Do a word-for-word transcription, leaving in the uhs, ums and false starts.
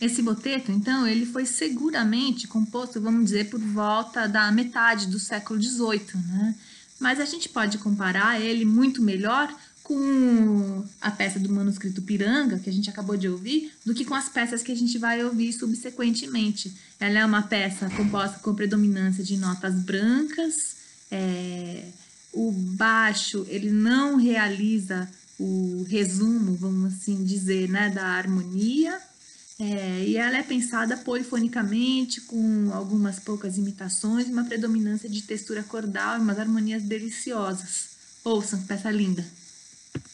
Esse moteto, então, ele foi seguramente composto, vamos dizer, por volta da metade do século dezoito, né? Mas a gente pode comparar ele muito melhor com a peça do manuscrito Piranga, que a gente acabou de ouvir, do que com as peças que a gente vai ouvir subsequentemente. Ela é uma peça composta com predominância de notas brancas, é, o baixo ele não realiza o resumo, vamos assim dizer, né, da harmonia, é, e ela é pensada polifonicamente, com algumas poucas imitações, uma predominância de textura cordal e umas harmonias deliciosas. Ouçam, peça linda!